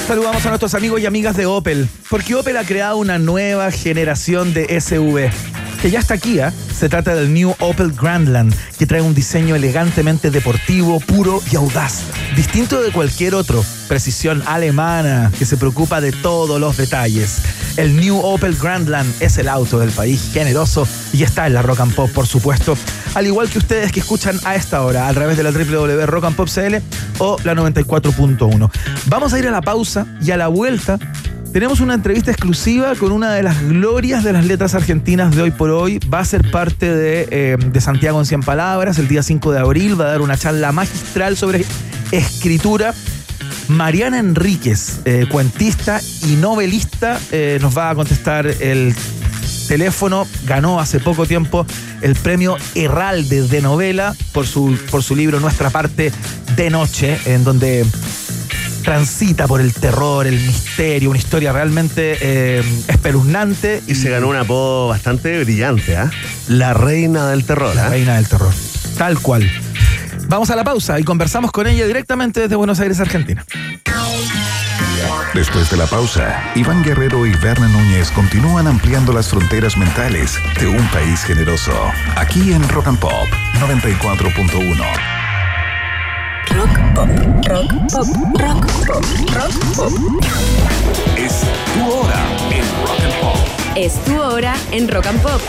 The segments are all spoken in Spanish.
Saludamos a nuestros amigos y amigas de Opel, porque Opel ha creado una nueva generación de SUV, que ya está aquí, ¿eh? Se trata del New Opel Grandland, que trae un diseño elegantemente deportivo, puro y audaz, distinto de cualquier otro. Precisión alemana, que se preocupa de todos los detalles. El New Opel Grandland es el auto del país generoso y está en la Rock and Pop, por supuesto, al igual que ustedes que escuchan a esta hora a través de la www.rockandpop.cl o la 94.1. Vamos a ir a la pausa y a la vuelta tenemos una entrevista exclusiva con una de las glorias de las letras argentinas de hoy por hoy. Va a ser parte de Santiago en 100 Palabras el día 5 de abril. Va a dar una charla magistral sobre escritura. Mariana Enríquez, cuentista y novelista, nos va a contestar el teléfono. Ganó hace poco tiempo el premio Herralde de novela por su libro Nuestra parte de noche, en donde transita por el terror, el misterio, una historia realmente espeluznante. Y se ganó un apodo bastante brillante, ¿eh? La reina del terror. La reina del terror, tal cual. Vamos a la pausa y conversamos con ella directamente desde Buenos Aires, Argentina. Después de la pausa, Iván Guerrero y Berna Núñez continúan ampliando las fronteras mentales de un país generoso. Aquí en Rock and Pop 94.1. Rock Pop, Rock Pop, Rock Pop, Rock Pop. Es tu hora en Rock and Pop. Es tu hora en Rock and Pop.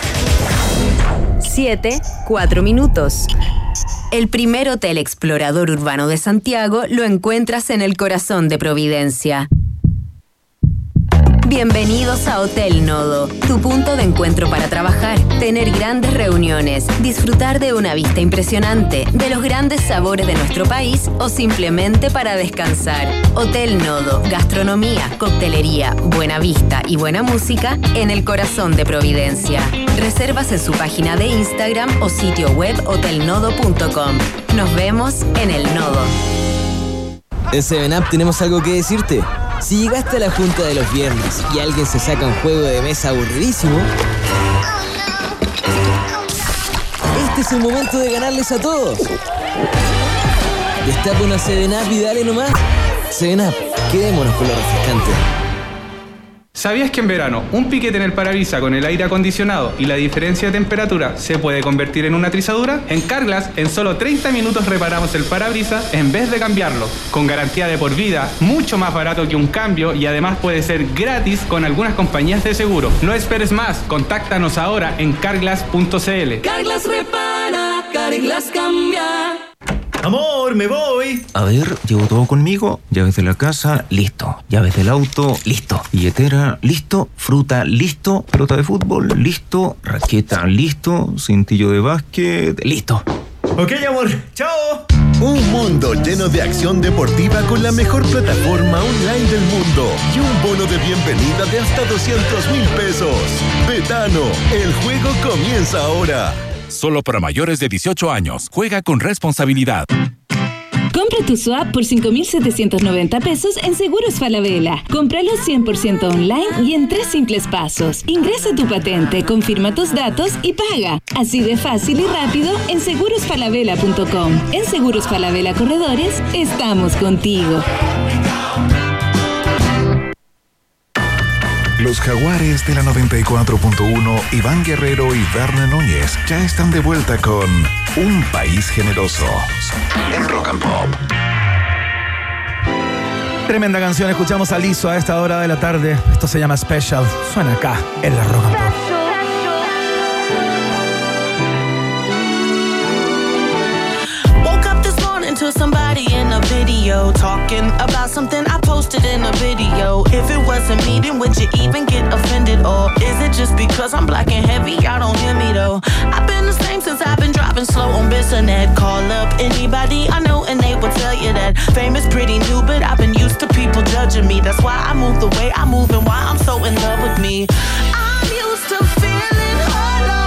7:04. El primer hotel explorador urbano de Santiago lo encuentras en el corazón de Providencia. Bienvenidos a Hotel Nodo, tu punto de encuentro para trabajar, tener grandes reuniones, disfrutar de una vista impresionante, de los grandes sabores de nuestro país o simplemente para descansar. Hotel Nodo, gastronomía, coctelería, buena vista y buena música en el corazón de Providencia. Reservas en su página de Instagram o sitio web hotelnodo.com. Nos vemos en el Nodo. En 7up tenemos algo que decirte. Si llegaste a la junta de los viernes y alguien se saca un juego de mesa aburridísimo, este es el momento de ganarles a todos. Destapa una 7up y dale nomás. 7up, quedémonos con lo refrescante. ¿Sabías que en verano un piquete en el parabrisas con el aire acondicionado y la diferencia de temperatura se puede convertir en una trizadura? En Carglass, en solo 30 minutos reparamos el parabrisas en vez de cambiarlo. Con garantía de por vida, mucho más barato que un cambio y además puede ser gratis con algunas compañías de seguro. No esperes más, contáctanos ahora en carglass.cl. Carglass repara, Carglass cambia. Amor, me voy. A ver, llevo todo conmigo. Llaves de la casa, listo. Llaves del auto, listo. Billetera, listo. Fruta, listo. Pelota de fútbol, listo. Raqueta, listo. Cintillo de básquet, listo. Ok, amor. Chao. Un mundo lleno de acción deportiva con la mejor plataforma online del mundo y un bono de bienvenida de hasta 200,000 pesos. Betano, el juego comienza ahora. Solo para mayores de 18 años. Juega con responsabilidad. Compra tu swap por 5,790 pesos en Seguros Falabella. Cómpralo 100% online y en 3 simples pasos. Ingresa tu patente, confirma tus datos y paga. Así de fácil y rápido en segurosfalabella.com. En Seguros Falabella Corredores, estamos contigo. Los Jaguares de la 94.1, Iván Guerrero y Berna Núñez ya están de vuelta con Un País Generoso en Rock and Pop. Tremenda canción, escuchamos a Lizzo a esta hora de la tarde. Esto se llama Special, suena acá en la Rock and Pop. To somebody in a video talking about something I posted in a video. If it wasn't me, then would you even get offended? Or is it just because I'm black and heavy? Y'all don't hear me though. I've been the same since I've been driving slow on Bissonnet. Call up anybody I know and they will tell you that fame is pretty new, but I've been used to people judging me. That's why I move the way I move and why I'm so in love with me. I'm used to feeling hollow.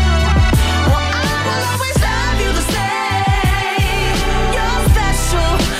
Special.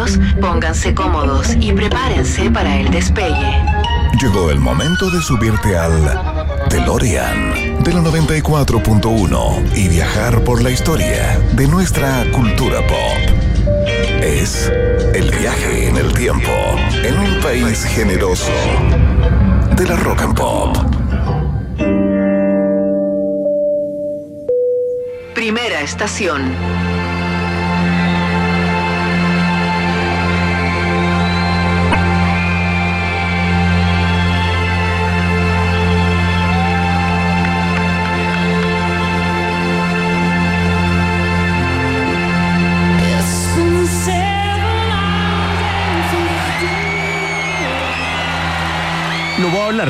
pasajeros, pónganse cómodos y prepárense para el despegue. Llegó el momento de subirte al DeLorean de la 94.1 y viajar por la historia de nuestra cultura pop. Es el viaje en el tiempo en un país generoso de la Rock and Pop. Primera estación. No puedo hablar.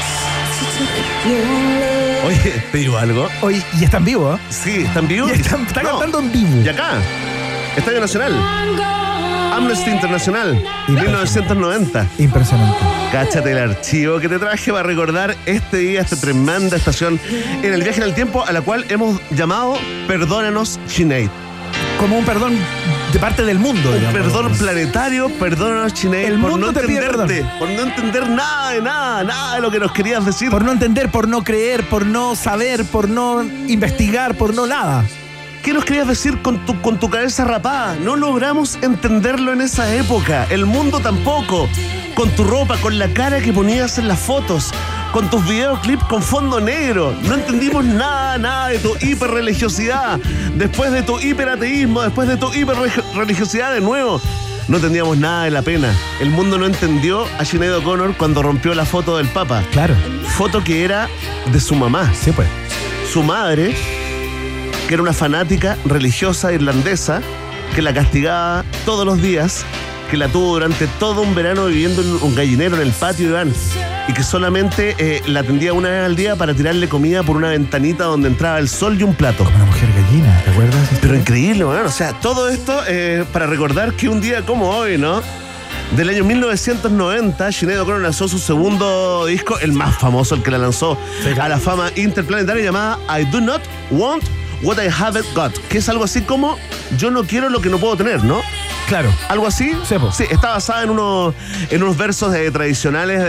Oye, ¿te digo algo? Oye, ¿y están vivos? Sí, están vivos. Está cantando en vivo. Y acá, Estadio Nacional, Amnesty Internacional, 1990. Impresionante. Cáchate el archivo que te traje para recordar este día, esta tremenda estación en el viaje en el tiempo, a la cual hemos llamado Perdónanos, Sinead. Como un perdón de parte del mundo. Un perdón planetario, perdónanos, Sinead, por no entenderte, por no entender nada de lo que nos querías decir. Por no entender, por no creer, por no saber, por no investigar, por no nada. ¿Qué nos querías decir con tu cabeza rapada? No logramos entenderlo en esa época. El mundo tampoco. Con tu ropa, con la cara que ponías en las fotos, con tus videoclips con fondo negro. No entendimos nada de tu hiperreligiosidad. Después de tu hiperateísmo, después de tu hiperreligiosidad de nuevo. No entendíamos nada de la pena. El mundo no entendió a Sinead O'Connor cuando rompió la foto del Papa. Claro. Foto que era de su mamá. Sí, pues. Su madre, que era una fanática religiosa irlandesa, que la castigaba todos los días, que la tuvo durante todo un verano viviendo en un gallinero en el patio de Iván, y que solamente la atendía una vez al día para tirarle comida por una ventanita donde entraba el sol y un plato. Como una mujer gallina, ¿te acuerdas? Pero increíble, man. O sea, todo esto para recordar que un día como hoy, ¿no? Del año 1990, Sinead O'Connor lanzó su segundo disco, el más famoso, el que la lanzó a la fama interplanetaria, llamada I Do Not Want What I Haven't Got, que es algo así como yo no quiero lo que no puedo tener, ¿no? Claro. ¿Algo así? Sí, está basada en unos versos tradicionales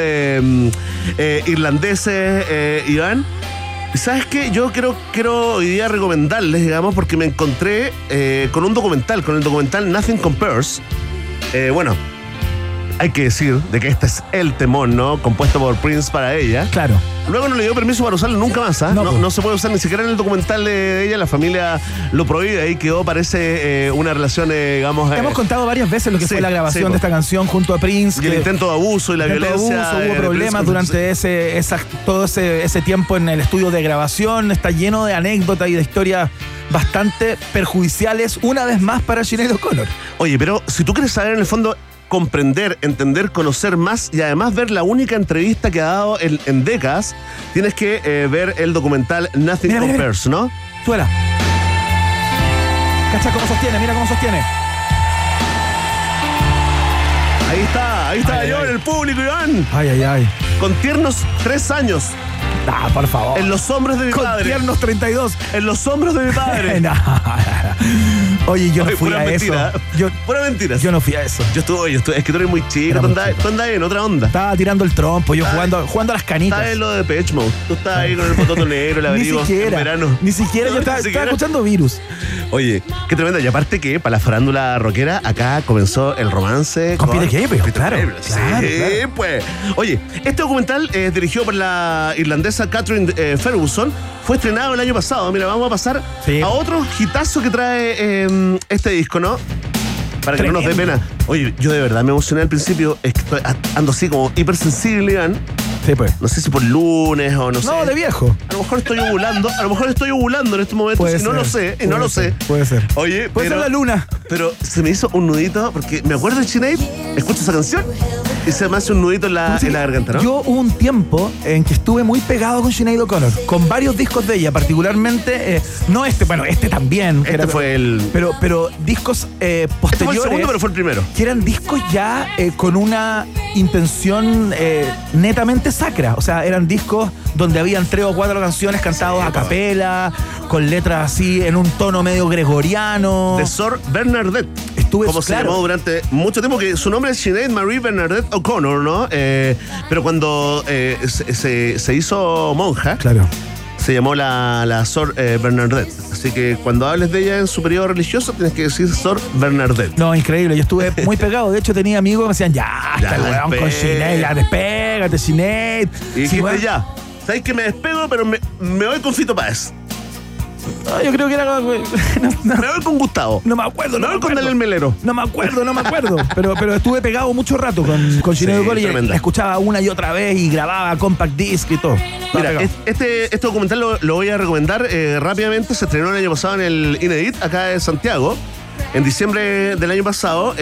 de irlandeses, Iván. ¿Sabes qué? Yo quiero hoy día recomendarles, digamos, porque me encontré con el documental Nothing Compares. Bueno, hay que decir de que este es el temón, ¿no? Compuesto por Prince para ella. Claro. Luego no le dio permiso para usarlo nunca más, ¿ah? No se puede usar ni siquiera en el documental de ella. La familia lo prohíbe. Ahí quedó, parece, una relación, digamos... Hemos contado varias veces lo que fue la grabación de esta canción junto a Prince. Y el intento de abuso y la violencia. Hubo problemas durante todo ese tiempo en el estudio de grabación. Está lleno de anécdotas y de historias bastante perjudiciales, una vez más, para Sinead O'Connor. Oye, pero si tú quieres saber en el fondo... comprender, entender, conocer más y además ver la única entrevista que ha dado en décadas, tienes que ver el documental Nothing Compares, ¿no? Suela. Cacha cómo sostiene, mira cómo sostiene. Ahí está, yo en el público, Iván. Ay. Con tiernos 3 años. Por favor. En los hombros de mi padre. Con tiernos 32. En los hombros de mi padre. Oye, yo no fui a mentira. eso. Pura mentira. Yo no fui a eso. Yo estuve, es que tú eres muy chico. Tú andabas en otra onda. Estaba tirando el trompo, yo jugando a las canicas. Estaba en lo de Depeche Mode. Tú estabas ahí con el bototo negro, el abrigo en verano. Ni siquiera, yo estaba escuchando Virus. Oye, qué tremendo. Y aparte que para la farándula rockera, acá comenzó el romance con Peter Gabriel, claro. Sí, pues. Oye, este documental dirigido por la irlandesa Catherine Ferguson fue estrenado el año pasado. Mira, vamos a pasar a otro hitazo que trae este disco, ¿no? Para que no nos dé pena. Oye, yo de verdad me emocioné al principio. Es que ando así como hipersensible, Iván. Sí, pues. No sé si por lunes o no sé. No, de viejo. A lo mejor estoy ovulando en este momento. No lo sé. Puede ser. Oye, puede ser la luna. Pero se me hizo un nudito porque me acuerdo de Sinead, escucho esa canción y se me hace un nudito en la garganta, ¿no? Yo hubo un tiempo en que estuve muy pegado con Sinead O'Connor, con varios discos de ella, particularmente, no este también. Fue el... Pero discos posteriores. Este fue el segundo, pero fue el primero. Que eran discos ya con una intención netamente sacra. O sea, eran discos donde habían 3 o 4 canciones cantados a capela, con letras así en un tono medio gregoriano. De Sor Bernadette. como se llamó durante mucho tiempo, que su nombre es Sinead Marie Bernadette O'Connor, ¿no? Pero cuando se hizo monja, claro, se llamó la Sor Bernadette. Así que cuando hables de ella en su periodo religioso, tienes que decir Sor Bernadette. No, increíble. Yo estuve muy pegado. De hecho, tenía amigos que me decían, ya, está el weón con Sinead, ya despégate, Sinead. Y dijiste, ya, sabes que me despego, pero me voy con Fito Páez. No, yo creo que era... Me voy con Gustavo. No me acuerdo. Me voy con Daniel Melero. No me acuerdo. pero estuve pegado mucho rato con Sinead O'Connor y la escuchaba una y otra vez y grababa compact disc y todo. Mira, este documental lo voy a recomendar rápidamente. Se estrenó el año pasado en el Inedit, acá en Santiago, en diciembre del año pasado.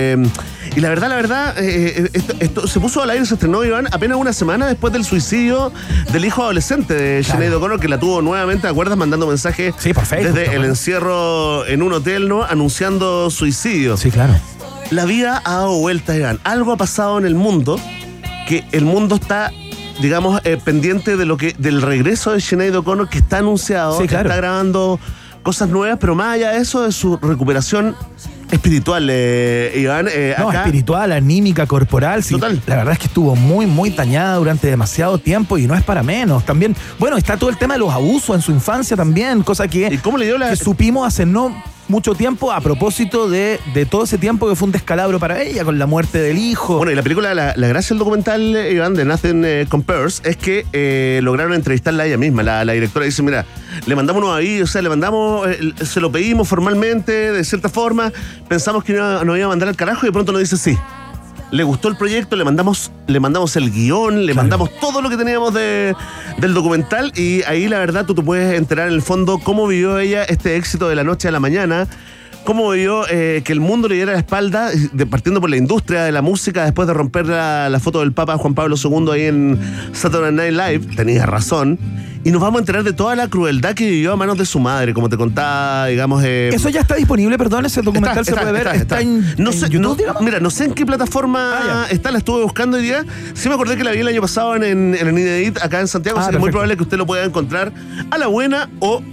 Y la verdad, esto se puso al aire, se estrenó, Iván, apenas una semana después del suicidio del hijo adolescente de Sinead O'Connor, que la tuvo nuevamente, ¿te acuerdas? Mandando mensajes desde el encierro en un hotel, ¿no? Anunciando suicidio. Sí, claro. La vida ha dado vueltas, Iván. Algo ha pasado en el mundo, que el mundo está, digamos, pendiente del regreso de Sinead O'Connor, que está anunciado, que está grabando cosas nuevas, pero más allá de eso, de su recuperación espiritual, Iván. Acá, espiritual, anímica, corporal. Sí, total. La verdad es que estuvo muy, muy dañada durante demasiado tiempo y no es para menos. También, bueno, está todo el tema de los abusos en su infancia también, cosa que, ¿cómo le dio que supimos hace no mucho tiempo a propósito de todo ese tiempo que fue un descalabro para ella con la muerte del hijo. Bueno, y la película, la gracia del documental, Iván, de Nothing Compares, es que lograron entrevistarla a ella misma. La directora dice, mira, le mandamos unos avisos, o sea, le mandamos, se lo pedimos formalmente, de cierta forma, pensamos que nos iba a mandar al carajo y de pronto nos dice sí. Le gustó el proyecto, le mandamos el guión, le mandamos todo lo que teníamos del documental, y ahí la verdad tú te puedes enterar en el fondo cómo vivió ella este éxito de la noche a la mañana, cómo vivió que el mundo le diera la espalda, partiendo por la industria de la música, después de romper la foto del Papa Juan Pablo II ahí en Saturday Night Live. Tenía razón. Y nos vamos a enterar de toda la crueldad que vivió a manos de su madre, como te contaba, digamos... Eso ya está disponible, perdón, ese documental se puede ver. Está en YouTube, digamos. Mira, no sé en qué plataforma está, la estuve buscando hoy día. Sí me acordé que la vi el año pasado en el Inedit, acá en Santiago, así que es muy probable que usted lo pueda encontrar a la buena o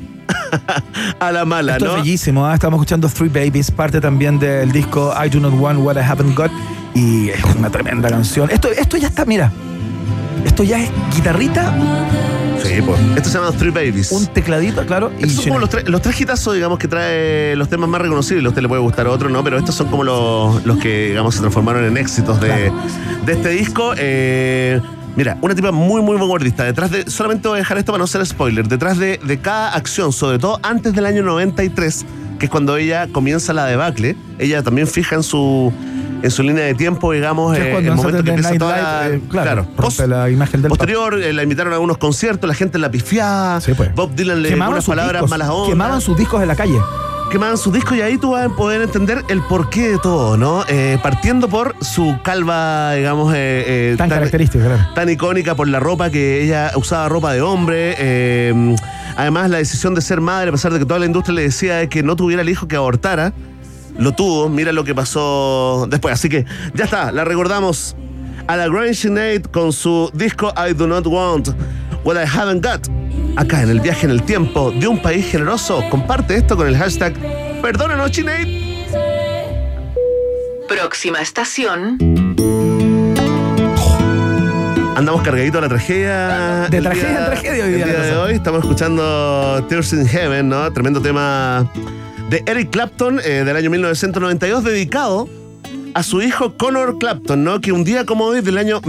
a la mala. Esto ¿no? Es bellísimo, estamos escuchando Three Babies, parte también del disco I Do Not Want What I Haven't Got, y es una tremenda canción. Esto ya está, mira, esto ya es guitarrita. Sí, pues. Esto se llama Three Babies. Un tecladito, claro. Estos son como los tres hitazos, digamos, que trae los temas más reconocibles. A usted le puede gustar otro, ¿no? Pero estos son como los que, digamos, se transformaron en éxitos de este disco. Mira, una tipa muy, muy vanguardista. Detrás de, solamente voy a dejar esto para no ser spoiler, detrás de cada acción, sobre todo antes del año 93, que es cuando ella comienza la debacle, ella también fija en su línea de tiempo, digamos, el momento que empieza toda la imagen del posterior, la invitaron a algunos conciertos, la gente la pifiaba, Bob Dylan le dio unas palabras malas ondas. Quemaban sus discos en la calle. Quemaban sus discos, y ahí tú vas a poder entender el porqué de todo, ¿no? Partiendo por su calva, digamos, tan característica, claro. Tan icónica, por la ropa, que ella usaba ropa de hombre. Además, la decisión de ser madre, a pesar de que toda la industria le decía que no tuviera el hijo, que abortara, lo tuvo. Mira lo que pasó después. Así que ya está, la recordamos a la Grand Sinead con su disco I Do Not Want What I Haven't Got, acá en el viaje en el tiempo de un país generoso. Comparte esto con el hashtag Perdónanos, Sinead. Próxima estación. Andamos cargaditos a la tragedia. De tragedia en tragedia hoy día. El día de hoy estamos escuchando Tears in Heaven, ¿no? Tremendo tema de Eric Clapton, del año 1992, dedicado a su hijo Connor Clapton, ¿no? Que un día como hoy, del año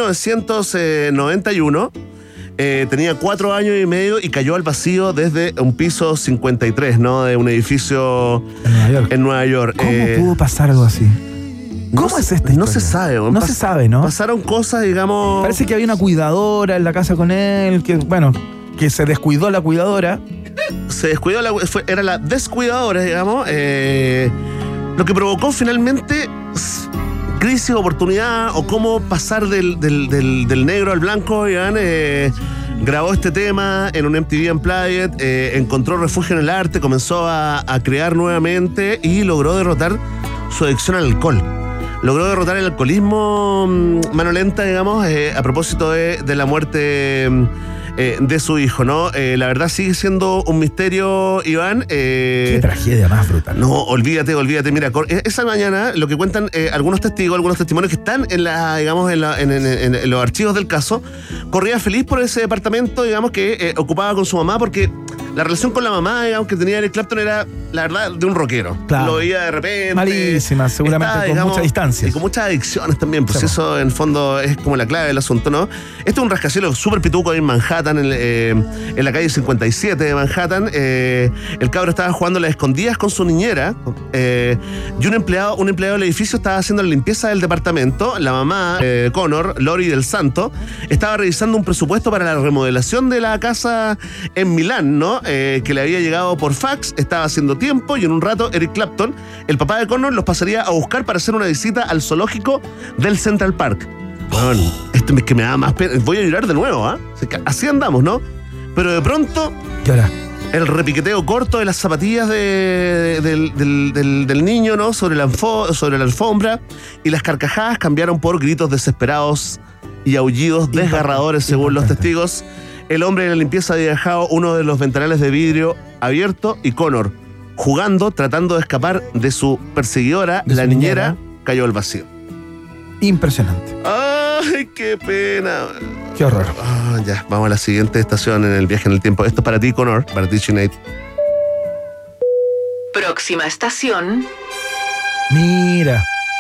1991, tenía 4 años y medio y cayó al vacío desde un piso 53, ¿no? De un edificio en Nueva York. ¿Cómo pudo pasar algo así? ¿Cómo es esto? No se sabe. No se sabe, ¿no? Pasaron cosas, digamos... Parece que había una cuidadora en la casa con él, que se descuidó la cuidadora. Se descuidó, era la descuidadora, digamos. Lo que provocó finalmente crisis, oportunidad, o cómo pasar del negro al blanco. Iván grabó este tema en un MTV Unplugged, encontró refugio en el arte, comenzó a crear nuevamente y logró derrotar su adicción al alcohol. Logró derrotar el alcoholismo, mano lenta, digamos, a propósito de la muerte de su hijo, ¿no? La verdad sigue siendo un misterio, Iván. Qué tragedia más brutal. No, olvídate. Mira, esa mañana lo que cuentan algunos testigos, algunos testimonios que están en los archivos del caso, corría feliz por ese departamento, digamos, que ocupaba con su mamá, porque la relación con la mamá, digamos, que tenía Eric Clapton era, la verdad, de un rockero. Claro. Lo veía de repente. Malísima, seguramente, con mucha distancia. Y con muchas adicciones también, pues sí, eso en fondo es como la clave del asunto, ¿no? Este es un rascacielos súper pituco en Manhattan, en la calle 57 de Manhattan. El cabro estaba jugando a las escondidas con su niñera y un empleado del edificio estaba haciendo la limpieza del departamento. La mamá, Connor, Lori del Santo, estaba revisando un presupuesto para la remodelación de la casa en Milán, ¿no? Que le había llegado por fax, estaba haciendo tiempo y en un rato Eric Clapton, el papá de Connor, los pasaría a buscar para hacer una visita al zoológico del Central Park. Bueno, esto es que me da más pena. Voy a llorar de nuevo, ¿ah? Así andamos, ¿no? Pero de pronto, ¿qué hora? El repiqueteo corto de las zapatillas del niño, ¿no? Sobre la alfombra, y las carcajadas cambiaron por gritos desesperados y aullidos desgarradores, según los testigos. El hombre de la limpieza había dejado uno de los ventanales de vidrio abierto y Connor, jugando, tratando de escapar de su perseguidora, la niñera, cayó al vacío. Impresionante. ¡Ay, qué pena! Qué horror. Ya, vamos a la siguiente estación en el viaje en el tiempo. Esto es para ti, Connor, para ti, Sinead. Próxima estación. Mira.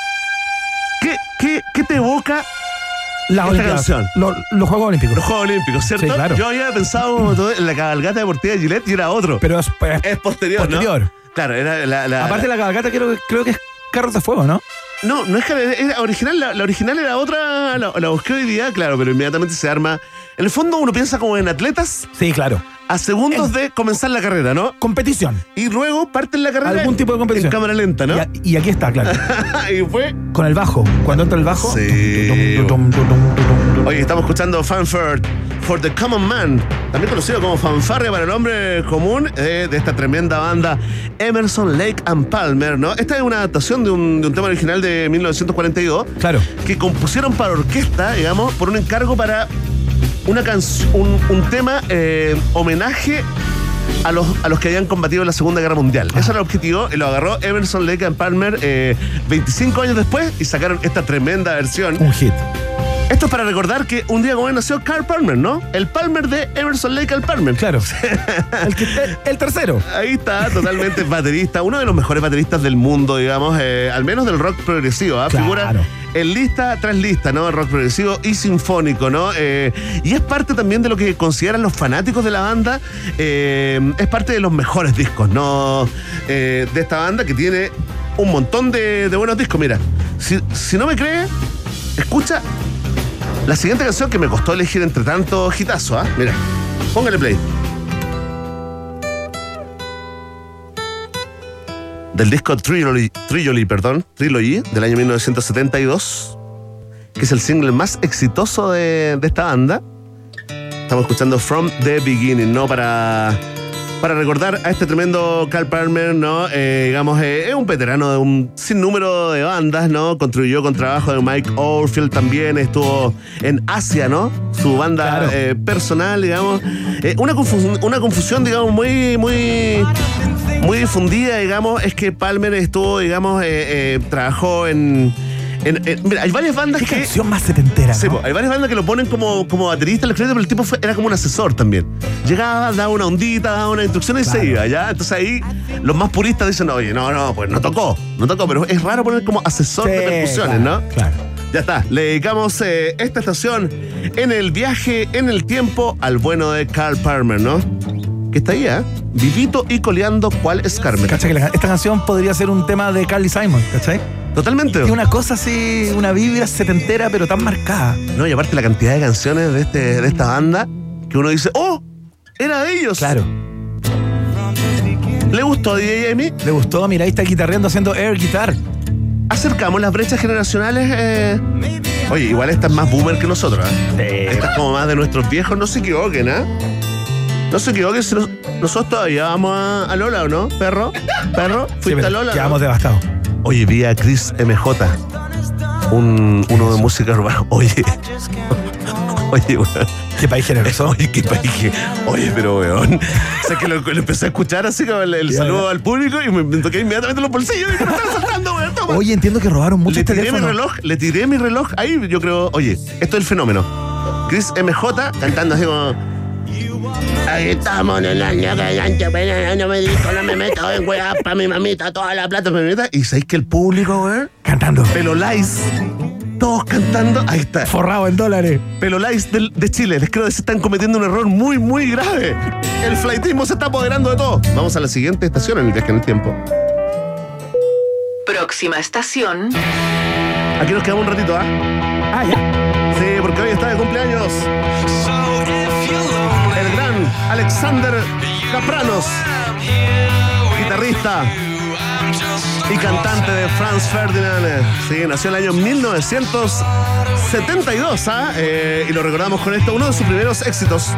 ¿Qué te evoca la canción? Los Juegos Olímpicos. Los Juegos Olímpicos, ¿cierto? Sí, claro. Yo había pensado en la cabalgata deportiva de Gillette y era otro. Pero es posterior, ¿no? Claro, era Aparte la cabalgata creo que es Carros de Fuego, ¿no? No es que era original. La original era otra. La busqué hoy día, claro, pero inmediatamente se arma. En el fondo uno piensa como en atletas. Sí, claro. A segundos de comenzar la carrera, ¿no? Competición. Y luego parten la carrera. Algún tipo de competición. En cámara lenta, ¿no? Y aquí está, claro. Y fue. Con el bajo. Cuando entra el bajo. Sí. Oye, estamos escuchando Fanfare for the Common Man, también conocido como Fanfarria para el hombre común, de esta tremenda banda Emerson, Lake and Palmer, ¿no? Esta es una adaptación de un tema original de 1942. Claro. Que compusieron para orquesta, digamos, por un encargo para una un tema homenaje a los que habían combatido en la Segunda Guerra Mundial. Ese era el objetivo, y lo agarró Emerson, Lake and Palmer 25 años después y sacaron esta tremenda versión. Un hit. Esto es para recordar que un día como hoy nació Carl Palmer, ¿no? El Palmer de Emerson, Lake and Palmer. Claro. el tercero. Ahí está, totalmente baterista. Uno de los mejores bateristas del mundo, digamos, al menos del rock progresivo. ¿Eh? Claro. Figura en lista tras lista, ¿no? El rock progresivo y sinfónico, ¿no? Y es parte también de lo que consideran los fanáticos de la banda. Es parte de los mejores discos, ¿no? De esta banda, que tiene un montón de buenos discos. Mira, si no me crees, escucha la siguiente canción que me costó elegir entre tantos hitazos, ¿ah? Mira, póngale play. Del disco Trilogy del año 1972, que es el single más exitoso de esta banda. Estamos escuchando From the Beginning, ¿no? Para recordar a este tremendo Carl Palmer, ¿no? Digamos, es un veterano de un sinnúmero de bandas, ¿no? Contribuyó con trabajo de Mike Oldfield también, estuvo en Asia, ¿no? Su banda personal, digamos. Una confusión, digamos, muy difundida, digamos, es que Palmer estuvo, digamos, trabajó mira, hay varias bandas ¿Qué canción más setentera, sí, ¿no? Hay varias bandas que lo ponen como baterista, pero el tipo era como un asesor también. Llegaba, daba una ondita, daba una instrucción y se iba, ¿ya? Entonces ahí los más puristas dicen, oye, no, pues no tocó, pero es raro poner como asesor de percusiones, claro, ¿no? Claro. Ya está, le dedicamos esta estación en el viaje, en el tiempo, al bueno de Carl Palmer, ¿no? Que está ahí, vivito y coleando cuál es Carmen. ¿Cachai? Que esta canción podría ser un tema de Carly Simon, ¿cachai? Totalmente. Tiene una cosa así, una vibra setentera, pero tan marcada. No, y aparte la cantidad de canciones de esta banda que uno dice, ¡oh! ¡Era de ellos! Claro. ¿Le gustó DJ Amy? Le gustó, mira, ahí está guitarreando, haciendo air guitar. Acercamos las brechas generacionales. Oye, igual esta es más boomer que nosotros, ¿eh? Esta es como más de nuestros viejos, no se equivoquen, ¿eh? No se equivoquen, si nosotros todavía vamos a Lola, ¿o no? ¿Perro? ¿Fuiste a Lola? Quedamos devastados. Oye, vi a Chris MJ, uno de música urbana. Oye, Oye, weón. Qué país generoso. Oye, qué país. Oye, pero weón. O sea, que lo empecé a escuchar así como el saludo al público y me toqué inmediatamente los bolsillos y me estaban saltando, weón. Toma. Oye, entiendo que robaron muchos teléfonos. Le tiré mi reloj. Ahí yo creo, oye, esto es el fenómeno. Chris MJ cantando así como... Ahí estamos en el año que antes no me dijo, no me meto en weá pa' mi mamita, toda la plata pa' mi mamita. Y sabéis que el público, weón, cantando. Pelolais, todos cantando. Ahí está. Forrado en dólares. Pelolais de Chile. Les creo que se están cometiendo un error muy, muy grave. El flightismo se está apoderando de todo. Vamos a la siguiente estación en el viaje en el tiempo. Próxima estación. Aquí nos quedamos un ratito, ¿ah? Ah, ya. Sí, porque hoy está de cumpleaños el gran Alexander Kapranos, guitarrista y cantante de Franz Ferdinand. Sí, nació en el año 1972, y lo recordamos con esto, uno de sus primeros éxitos.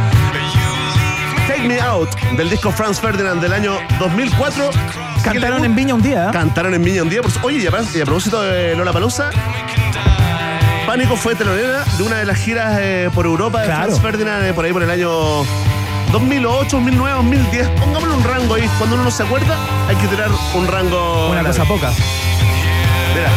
Take Me Out, del disco Franz Ferdinand del año 2004. Cantaron en Viña un día. Cantaron en Viña un día. Oye, y a propósito de Lollapalooza, Pánico fue telonera de una de las giras por Europa de Franz Ferdinand, por ahí por el año 2008, 2009, 2010. Pongámosle un rango ahí. Cuando uno no se acuerda, hay que tirar un rango. Una cosa poca. Mira.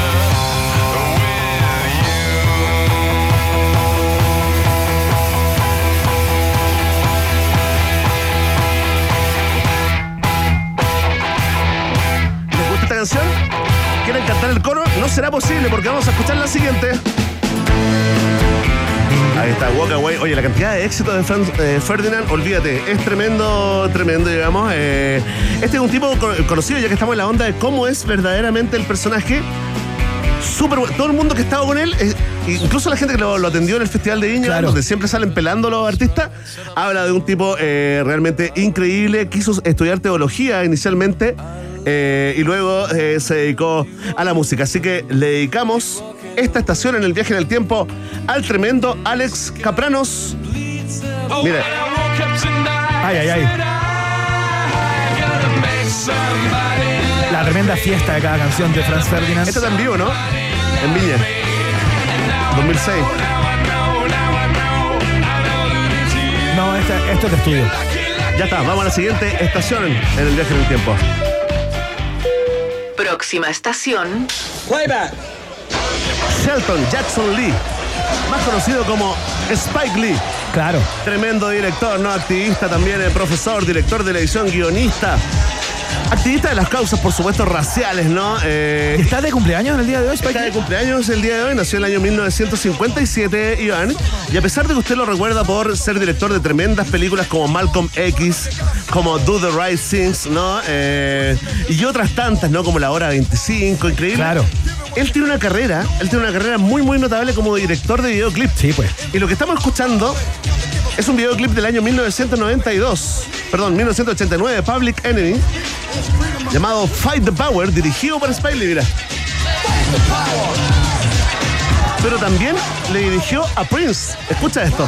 ¿Les gusta esta canción? ¿Quieren cantar el coro? No será posible porque vamos a escuchar la siguiente. Ahí está, Walk Away. Oye, la cantidad de éxitos de Franz Ferdinand, olvídate, es tremendo, digamos. Este es un tipo conocido, ya que estamos en la onda de cómo es verdaderamente el personaje. Súper bueno. Todo el mundo que ha estado con él, incluso la gente que lo atendió en el Festival de Viña, donde siempre salen pelando los artistas, habla de un tipo realmente increíble. Quiso estudiar teología inicialmente y luego se dedicó a la música. Así que le dedicamos esta estación en el viaje en el tiempo al tremendo Alex Kapranos. Mira. Ay, ay, ay. La tremenda fiesta de cada canción de Franz Ferdinand. Esta está en vivo, ¿no? En Viña. 2006. No, esto es de estudio. Ya está, vamos a la siguiente estación en el viaje en el tiempo. Próxima estación. Playback. Shelton Jackson Lee, más conocido como Spike Lee. Claro. Tremendo director, ¿no? Activista también, profesor, director de televisión, guionista. Activista de las causas, por supuesto, raciales, ¿no? ¿Está de cumpleaños en el día de hoy, Spike? Está de cumpleaños el día de hoy, nació en el año 1957, Iván. Y a pesar de que usted lo recuerda por ser director de tremendas películas como Malcolm X, como Do the Right Things, ¿no? Y otras tantas, ¿no? Como La Hora 25, increíble. Claro. Él tiene una carrera muy, muy notable como director de videoclip. Sí, pues. Y lo que estamos escuchando es un videoclip del año 1989, Public Enemy, llamado Fight the Power, dirigido por Spike Lee, mira. Pero también le dirigió a Prince. Escucha esto.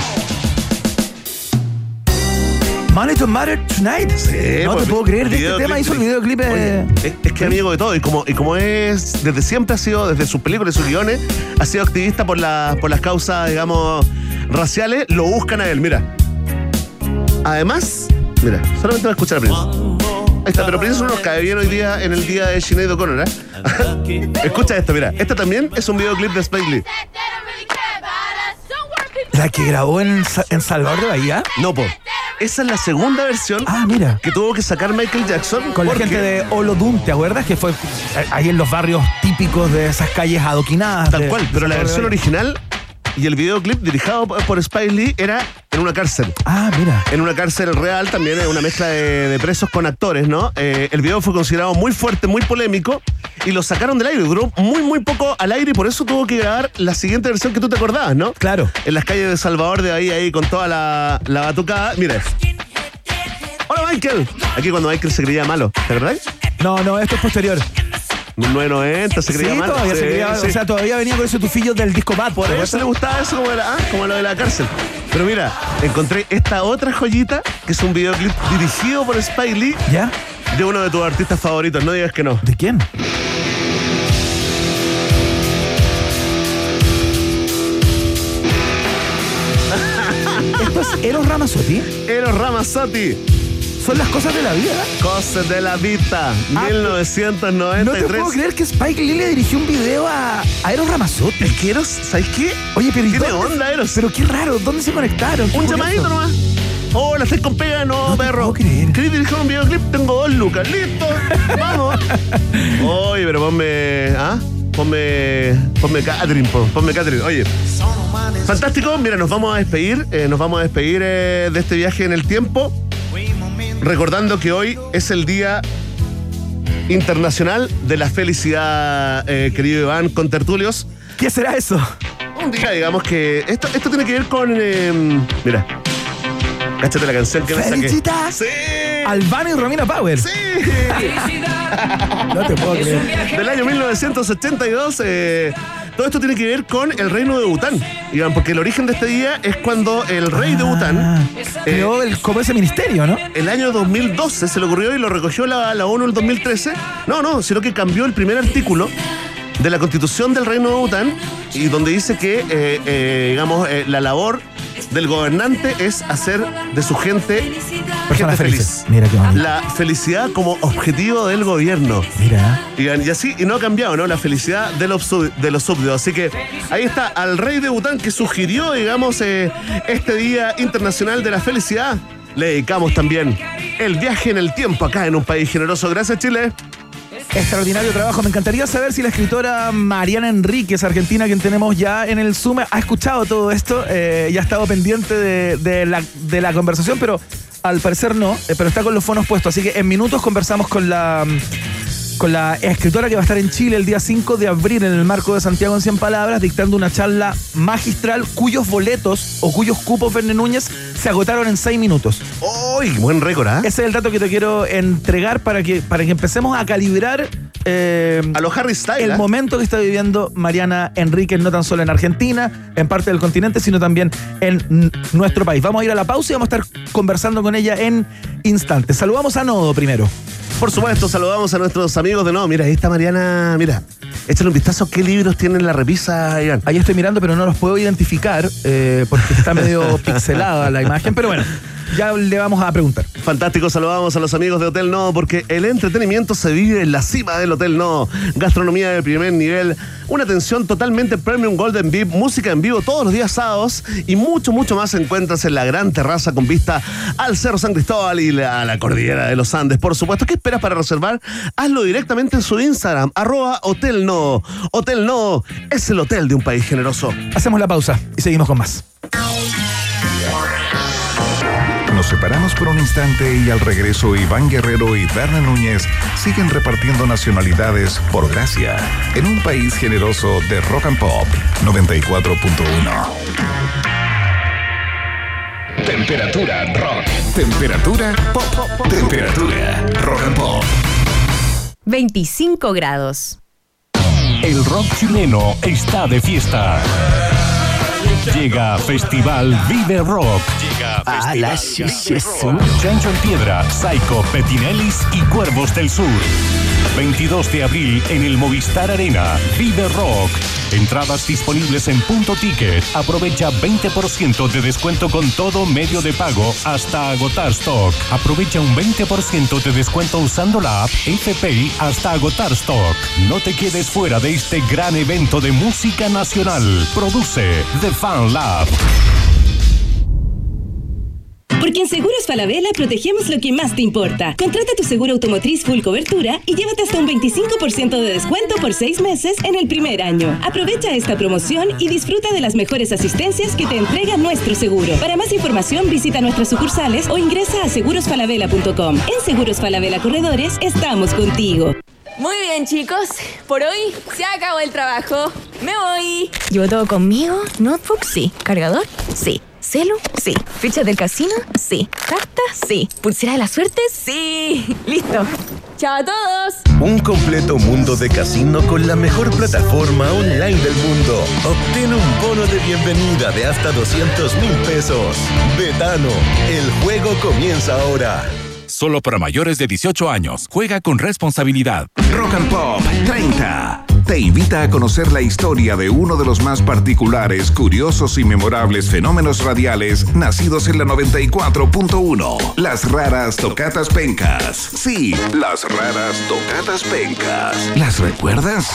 Money to Matter Tonight. Sí, no te puedo creer, de este tema hizo el videoclip. Oye, es que amigo de todo, y como es, desde siempre ha sido, desde sus películas y sus guiones, ha sido activista por las causas, digamos, raciales, lo buscan a él, mira. Además, mira, solamente va a escuchar a Prince. Ahí está, pero Prince no nos cae bien hoy día, en el día de Sinead O'Connor, ¿eh? Escucha esto, mira. Este también es un videoclip de Spike Lee. ¿La que grabó en Salvador de Bahía? No, po. Esa es la segunda versión mira. que tuvo que sacar Michael Jackson. Con la gente de Olodum, ¿te acuerdas? Que fue ahí en los barrios típicos de esas calles adoquinadas. Tal cual, pero la versión original y el videoclip dirigido por Spike Lee era en una cárcel. Mira. En una cárcel real también, una mezcla de presos con actores, ¿no? El video fue considerado muy fuerte, muy polémico, y lo sacaron del aire. Duró muy, muy poco al aire y por eso tuvo que grabar la siguiente versión que tú te acordabas, ¿no? Claro. En las calles de Salvador de ahí con toda la batucada. Mira. Hola, Michael. Aquí cuando Michael se creía malo, ¿te acordás? No, esto es posterior. 1990 se creía mal. Todavía se creía, sí. O sea, todavía venía con ese tufillo del disco Bad. Por eso le gustaba eso como lo de la cárcel. Pero mira, encontré esta otra joyita, que es un videoclip dirigido por Spike Lee. ¿Ya? De uno de tus artistas favoritos, no digas que no. ¿De quién? Eros Ramazzotti. Eros Ramazzotti. Son las cosas de la vida. Cosas de la vida. 1993. No te puedo creer que Spike Lee le dirigió un video a Eros Ramazzotti. Es que Eros, ¿sabes qué? Oye, pero tiene onda, Eros. Pero qué raro, ¿dónde se conectaron? Un llamadito nomás. Hola, ¿estás con pega? No, perro. ¿Querés dirigir un videoclip? Tengo 2 lucas. ¡Listo! ¡Vamos! Oye, pero ponme catering, ponme catering. Oye, fantástico. Mira, nos vamos a despedir. De este viaje en el tiempo. Recordando que hoy es el Día Internacional de la Felicidad, querido Iván, con tertulios. ¿Qué será eso? Un día, digamos que esto tiene que ver con... mira, cáchate la canción que me saqué. ¡Felicitas! ¡Sí! Albano y Romina Power. ¡Sí! No te puedo creer. Del año 1982, todo esto tiene que ver con el reino de Bután, Iván, porque el origen de este día es cuando el rey de Bután creó como ese ministerio, ¿no? El año 2012 se le ocurrió y lo recogió la ONU el 2013. No, sino que cambió el primer artículo de la Constitución del reino de Bután, y donde dice que, la labor del gobernante es hacer de su gente feliz. Mira qué bonito. La felicidad como objetivo del gobierno. Mira. Y así, y no ha cambiado, ¿no? La felicidad de los súbditos. Así que ahí está, al rey de Bután que sugirió, este Día Internacional de la Felicidad, le dedicamos también el viaje en el tiempo acá en Un País Generoso. Gracias, Chile. Extraordinario trabajo. Me encantaría saber si la escritora Mariana Enríquez, argentina, quien tenemos ya en el Zoom, ha escuchado todo esto y ha estado pendiente de la conversación, pero al parecer no, pero está con los fonos puestos. Así que en minutos conversamos con la escritora que va a estar en Chile el día 5 de abril en el marco de Santiago en 100 Palabras, dictando una charla magistral cuyos boletos o cuyos cupos, Verne Núñez, se agotaron en 6 minutos. ¡Uy! Buen récord, ¿eh? Ese es el dato que te quiero entregar para que empecemos a calibrar a los Harry Styles, el momento que está viviendo Mariana Enríquez, no tan solo en Argentina, en parte del continente, sino también en nuestro país. Vamos a ir a la pausa y vamos a estar conversando con ella en instantes. Saludamos a Nodo primero. Por supuesto, saludamos a nuestros amigos de Nodo. Mira, ahí está Mariana, mira. Échale un vistazo. ¿Qué libros tiene en la repisa, Iván? Ahí estoy mirando, pero no los puedo identificar porque está medio pixelada la imagen, pero bueno, ya le vamos a preguntar. Fantástico, saludamos a los amigos de Hotel Nodo porque el entretenimiento se vive en la cima del Hotel Nodo. Gastronomía de primer nivel, una atención totalmente premium Golden VIP, música en vivo todos los días sábados y mucho, mucho más encuentras en la gran terraza con vista al Cerro San Cristóbal y a la cordillera de los Andes. Por supuesto, ¿qué esperas para reservar? Hazlo directamente en su Instagram, @Hotel Nodo. Hotel Nodo es el hotel de un país generoso. Hacemos la pausa y seguimos con más. Nos separamos por un instante y al regreso Iván Guerrero y Verne Núñez siguen repartiendo nacionalidades por gracia en un país generoso de Rock and Pop 94.1. Temperatura rock. Temperatura pop. Temperatura rock and pop. 25 grados. El rock chileno está de fiesta. Llega Festival Vive Rock. Chancho en Piedra, Psycho, Petinelis y Cuervos del Sur. 22 de abril en el Movistar Arena. Vive Rock. Entradas disponibles en Punto Ticket. Aprovecha 20% de descuento con todo medio de pago hasta agotar stock. Aprovecha un 20% de descuento usando la app FPay hasta agotar stock. No te quedes fuera de este gran evento de música nacional. Produce The Fan Lab. Porque en Seguros Falabella protegemos lo que más te importa. Contrata tu seguro automotriz full cobertura y llévate hasta un 25% de descuento por 6 meses en el primer año. Aprovecha esta promoción y disfruta de las mejores asistencias que te entrega nuestro seguro. Para más información visita nuestras sucursales o ingresa a segurosfalabella.com. En Seguros Falabella Corredores estamos contigo. Muy bien, chicos. Por hoy se acabó el trabajo. Me voy. ¿Llevo todo conmigo? ¿Notebook? Sí. ¿Cargador? Sí. ¿Celu? Sí. ¿Fichas del casino? Sí. ¿Carta? Sí. ¿Pulsera de la suerte? Sí. Listo. ¡Chao a todos! Un completo mundo de casino con la mejor plataforma online del mundo. Obtén un bono de bienvenida de hasta 200,000 pesos. Betano, el juego comienza ahora. solo para mayores de 18 años. Juega con responsabilidad. Rock and Pop 30 te invita a conocer la historia de uno de los más particulares, curiosos y memorables fenómenos radiales nacidos en la 94.1. Las raras tocatas pencas. Sí, las raras tocatas pencas. ¿Las recuerdas?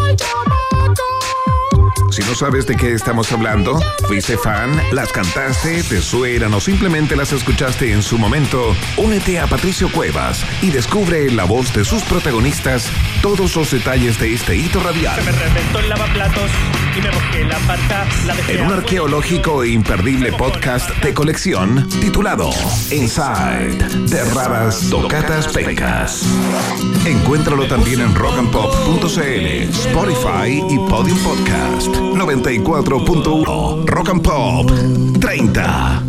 Si no sabes de qué estamos hablando, fuiste fan, las cantaste, te suenan o simplemente las escuchaste en su momento, únete a Patricio Cuevas y descubre en la voz de sus protagonistas todos los detalles de este hito radial. Se me reventó el lavaplatos y me mojé la pata. En un arqueológico e imperdible podcast de colección titulado Inside de Raras Tocatas Pencas. Encuéntralo también en rockandpop.cl, Spotify y Podium Podcast. 94.1 Rock and Pop 30.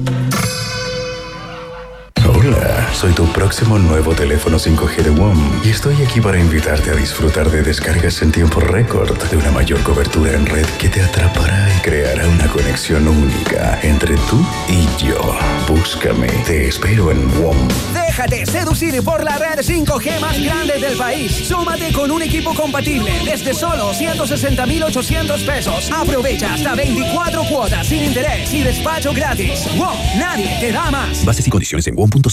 Hola, soy tu próximo nuevo teléfono 5G de WOM y estoy aquí para invitarte a disfrutar de descargas en tiempo récord, de una mayor cobertura en red que te atrapará y creará una conexión única entre tú y yo. Búscame, te espero en WOM. Déjate seducir por la red 5G más grande del país. Súmate con un equipo compatible desde solo 160,800 pesos. Aprovecha hasta 24 cuotas sin interés y despacho gratis. WOM, nadie te da más. Bases y condiciones en WOM.cl.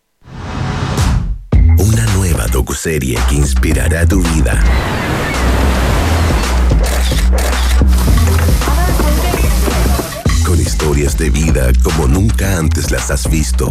Una nueva docuserie que inspirará tu vida. Con historias de vida como nunca antes las has visto.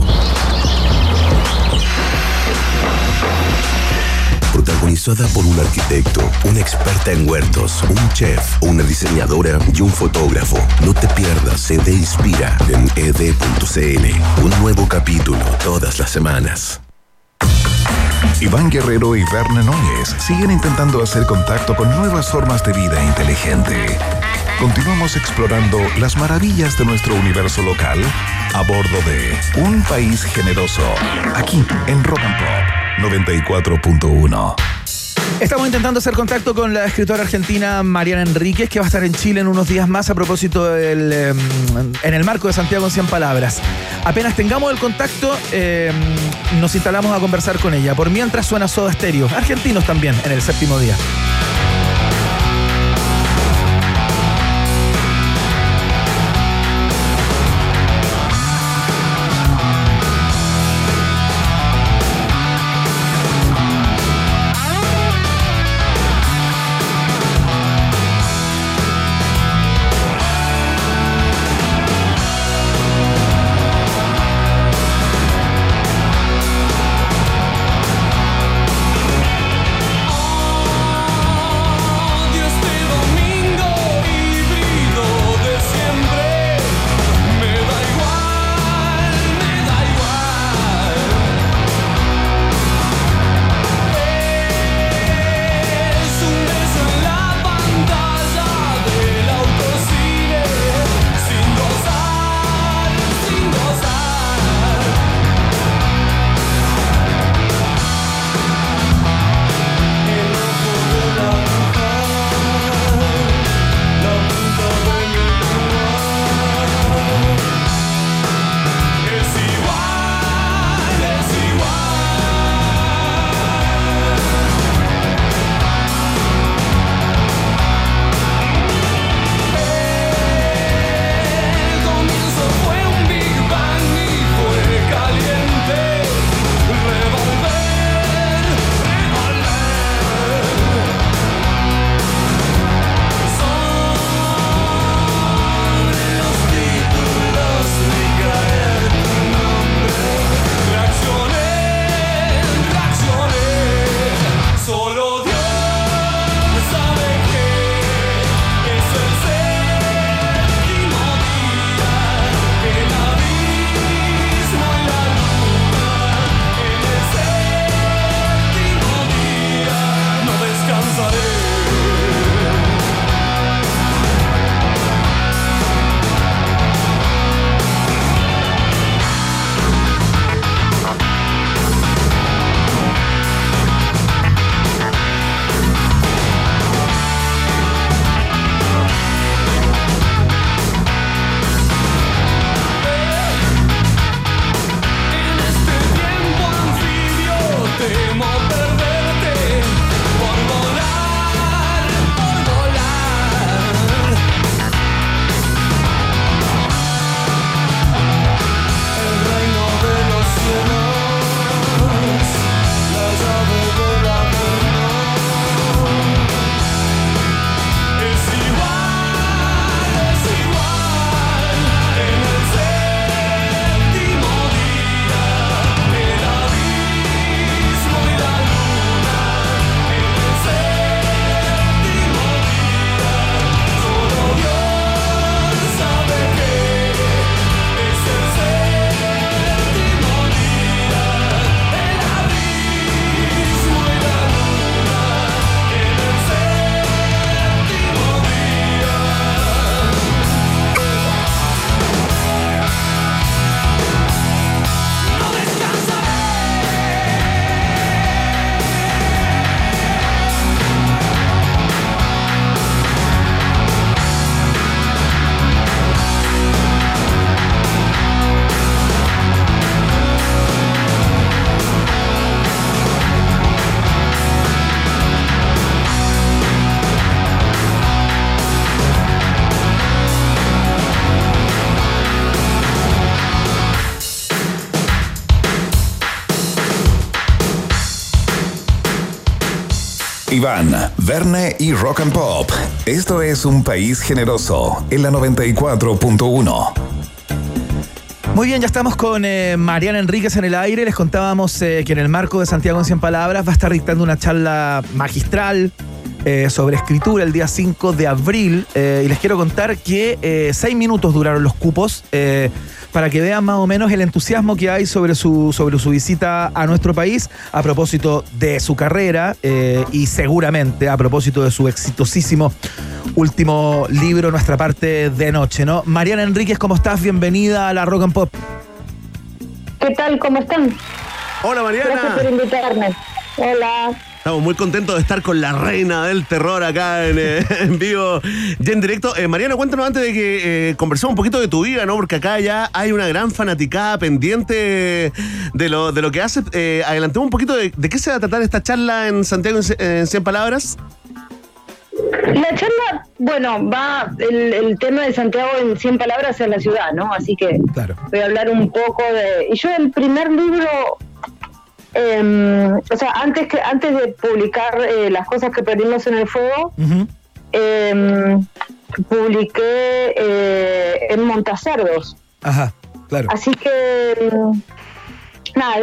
Protagonizada por un arquitecto, una experta en huertos, un chef, una diseñadora y un fotógrafo. No te pierdas Se Te Inspira en ed.cl. Un nuevo capítulo todas las semanas. Iván Guerrero y Verne Núñez siguen intentando hacer contacto con nuevas formas de vida inteligente. Continuamos explorando las maravillas de nuestro universo local a bordo de Un País Generoso, aquí en Rock and Pop 94.1. Estamos intentando hacer contacto con la escritora argentina Mariana Enríquez, que va a estar en Chile en unos días más a propósito en el marco de Santiago en 100 palabras. Apenas tengamos el contacto, nos instalamos a conversar con ella. Por mientras suena Soda Stereo, argentinos también, en el séptimo día. Iván, Verne y Rock and Pop. Esto es Un País Generoso en la 94.1. Muy bien, ya estamos con Mariana Enríquez en el aire. Les contábamos que en el marco de Santiago en 100 Palabras va a estar dictando una charla magistral sobre escritura el día 5 de abril. Y les quiero contar que 6 minutos duraron los cupos para que vean más o menos el entusiasmo que hay sobre su visita a nuestro país a propósito de su carrera y seguramente a propósito de su exitosísimo último libro, Nuestra Parte de Noche, ¿no? Mariana Enríquez, ¿cómo estás? Bienvenida a la Rock and Pop. ¿Qué tal? ¿Cómo están? Hola, Mariana. Gracias por invitarme. Hola. Estamos muy contentos de estar con la reina del terror acá en vivo y en directo. Mariana, cuéntanos antes de que conversemos un poquito de tu vida, ¿no? Porque acá ya hay una gran fanaticada pendiente de lo que haces. Adelantemos un poquito de qué se va a tratar esta charla en Santiago en 100 Palabras. La charla, bueno, va el tema de Santiago en 100 Palabras es la ciudad, ¿no? Así que voy a hablar un poco de... Y yo el primer libro... o sea, antes de publicar Las cosas que perdimos en el fuego, publiqué en Montacerdos. Ajá, claro. Así que, nada,